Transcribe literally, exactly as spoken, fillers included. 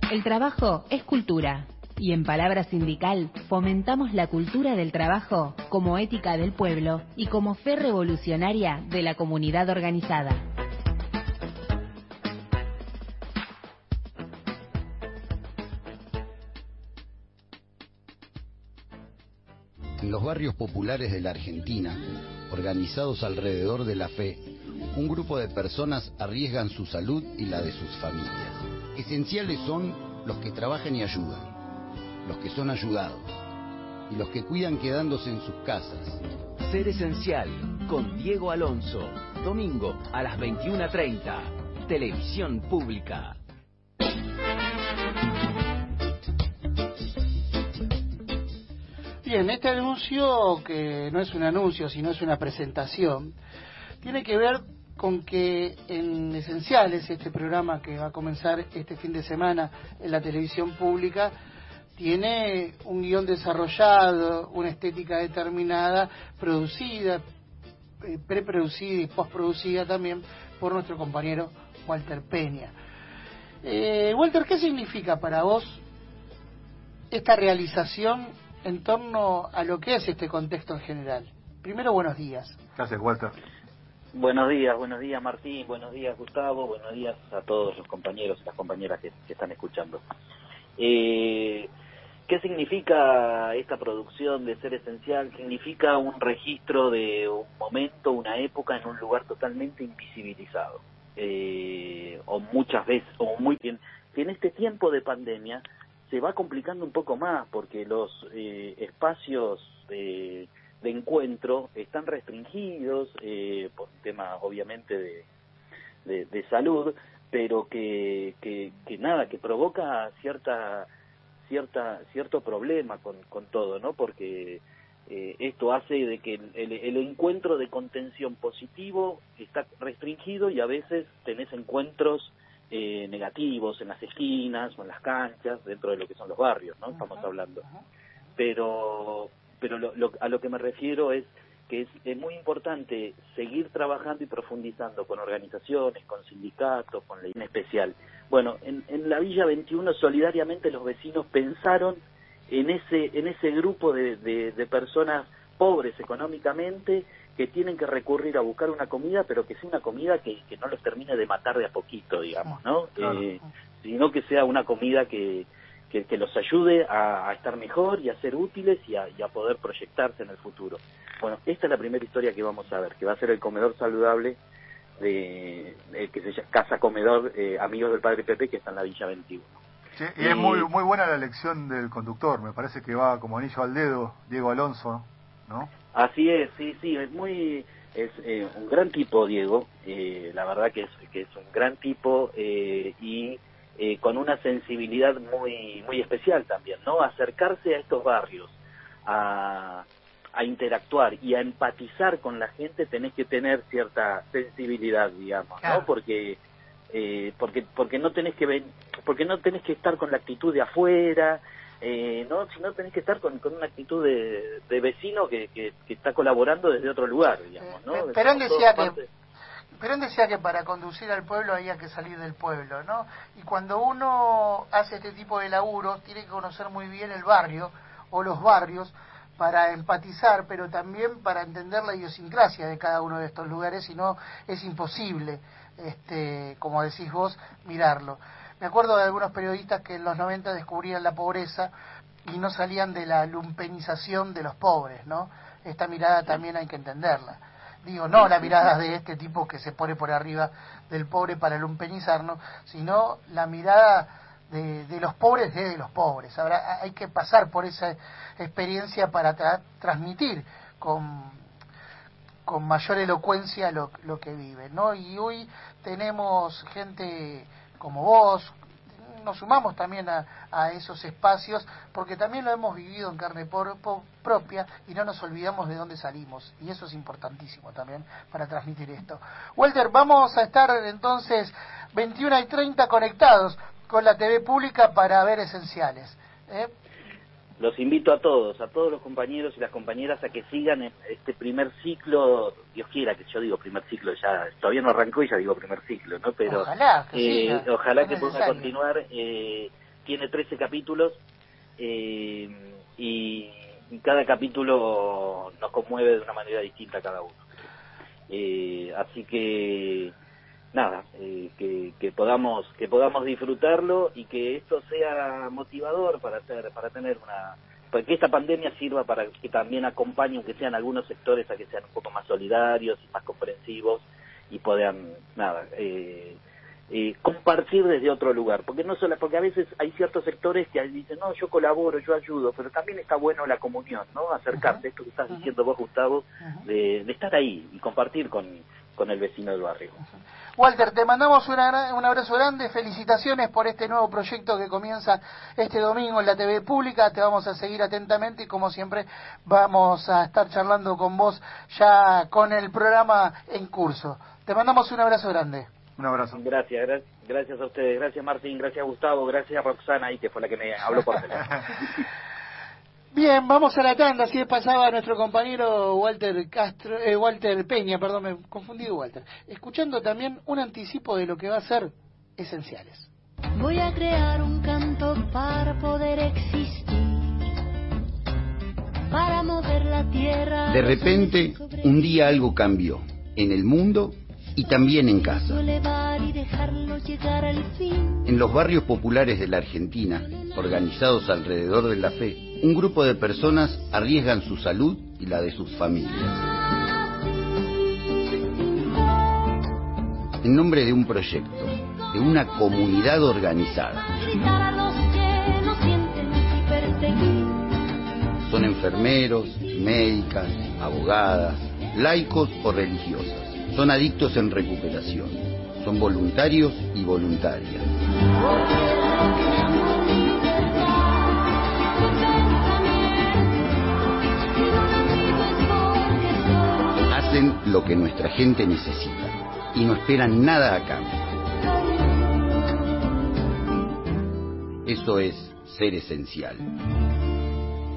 El trabajo es cultura. Y en Palabra Sindical fomentamos la cultura del trabajo como ética del pueblo y como fe revolucionaria de la comunidad organizada. En los barrios populares de la Argentina, organizados alrededor de la fe, un grupo de personas arriesgan su salud y la de sus familias. Esenciales son los que trabajan y ayudan, los que son ayudados y los que cuidan quedándose en sus casas. Ser Esencial con Diego Alonso, domingo a las veintiuna treinta, Televisión Pública. Bien, este anuncio, que no es un anuncio, sino es una presentación, tiene que ver con que en Esenciales, este programa que va a comenzar este fin de semana en la televisión pública, tiene un guión desarrollado, una estética determinada, producida, eh, preproducida y postproducida también por nuestro compañero Walter Peña. Eh, Walter, ¿qué significa para vos esta realización en torno a lo que es este contexto en general? Primero, buenos días. Gracias, Walter. Buenos días, buenos días Martín, buenos días Gustavo, buenos días a todos los compañeros y las compañeras que, que están escuchando. Eh, ¿Qué significa esta producción de Ser Esencial? Significa un registro de un momento, una época en un lugar totalmente invisibilizado. Eh, o muchas veces, o muy bien, que en este tiempo de pandemia se va complicando un poco más porque los eh, espacios de, de encuentro están restringidos eh, por un tema obviamente de, de, de salud, pero que, que, que nada, que provoca cierta cierta cierto problema con, con todo, ¿no? Porque eh, esto hace de que el, el, el encuentro de contención positivo está restringido y a veces tenés encuentros Eh, negativos en las esquinas o en las canchas dentro de lo que son los barrios, ¿no? Estamos hablando. Pero pero lo, lo, a lo que me refiero es que es, es muy importante seguir trabajando y profundizando con organizaciones, con sindicatos, con la I N especial. Bueno, en, en la Villa veintiuno solidariamente los vecinos pensaron en ese en ese grupo de, de, de personas pobres económicamente que tienen que recurrir a buscar una comida, pero que sea una comida que, que no los termine de matar de a poquito, digamos, ¿no? Claro. Eh, sino que sea una comida que, que, que los ayude a, a estar mejor y a ser útiles y a, y a poder proyectarse en el futuro. Bueno, esta es la primera historia que vamos a ver, que va a ser el comedor saludable de, de que se llama Casa Comedor eh, Amigos del Padre Pepe, que está en la Villa veintiuno. Sí, y eh, es muy muy buena la elección del conductor, me parece que va como anillo al dedo, Diego Alonso, ¿no? Así es, sí, sí, es muy, es eh, un gran tipo Diego, eh, la verdad que es que es un gran tipo eh, y eh, con una sensibilidad muy muy especial también, ¿no? Acercarse a estos barrios, a, a interactuar y a empatizar con la gente tenés que tener cierta sensibilidad, digamos, ¿no? Porque eh, porque porque no tenés que ven, porque no tenés que estar con la actitud de afuera. Eh, no, sino tenés que estar con, con una actitud de, de vecino que, que, que está colaborando desde otro lugar, digamos, ¿no? Eh, Perón decía que Perón decía que para conducir al pueblo había que salir del pueblo, ¿no? Y cuando uno hace este tipo de laburo tiene que conocer muy bien el barrio o los barrios para empatizar, pero también para entender la idiosincrasia de cada uno de estos lugares, si no es imposible, este, como decís vos, mirarlo. Me acuerdo de algunos periodistas que en los noventa descubrían la pobreza y no salían de la lumpenización de los pobres, ¿no? Esta mirada también hay que entenderla. Digo, no la mirada de este tipo que se pone por arriba del pobre para lumpenizarnos, sino la mirada de, de los pobres desde los pobres. Ahora hay que pasar por esa experiencia para tra transmitir con, con mayor elocuencia lo, lo que viven, ¿no? Y hoy tenemos gente como vos, nos sumamos también a, a esos espacios, porque también lo hemos vivido en carne por, por, propia y no nos olvidamos de dónde salimos, y eso es importantísimo también para transmitir esto. Walter, vamos a estar entonces veintiuna y treinta conectados con la T V pública para ver Esenciales, ¿eh? Los invito a todos, a todos los compañeros y las compañeras a que sigan este primer ciclo, Dios quiera que yo digo primer ciclo, ya todavía no arrancó y ya digo primer ciclo, ¿no? Pero ojalá que, eh, siga, ojalá es que necesario. pueda continuar, eh, tiene trece capítulos eh, y, y cada capítulo nos conmueve de una manera distinta a cada uno. Eh, así que nada, eh, que, que podamos que podamos disfrutarlo y que esto sea motivador para hacer, para tener una, para que esta pandemia sirva para que también acompañe, aunque sean algunos sectores, a que sean un poco más solidarios y más comprensivos y puedan nada eh, eh, compartir desde otro lugar, porque no solo porque a veces hay ciertos sectores que dicen no, yo colaboro, yo ayudo, pero también está bueno la comunión, no acercarse, uh-huh. esto que estás uh-huh. diciendo vos, Gustavo, uh-huh. de, de estar ahí y compartir con con el vecino del barrio. Walter, te mandamos una, un abrazo grande, felicitaciones por este nuevo proyecto que comienza este domingo en la T V pública, te vamos a seguir atentamente y como siempre vamos a estar charlando con vos ya con el programa en curso. Te mandamos un abrazo grande. Un abrazo. Gracias, gra- gracias a ustedes, gracias Martín, gracias Gustavo, gracias a Roxana ahí que fue la que me habló por teléfono. Bien, vamos a la tanda, así pasaba nuestro compañero Walter Castro, eh, Walter Peña, perdón, me confundí de Walter, escuchando también un anticipo de lo que va a ser Esenciales. Voy a crear un canto para poder existir, para mover la tierra. De repente, un día algo cambió, en el mundo y también en casa. En los barrios populares de la Argentina, organizados alrededor de la fe, un grupo de personas arriesgan su salud y la de sus familias. En nombre de un proyecto, de una comunidad organizada. Son enfermeros, médicas, abogadas, laicos o religiosas. Son adictos en recuperación. Son voluntarios y voluntarias. Hacen lo que nuestra gente necesita y no esperan nada a cambio. Eso es ser esencial.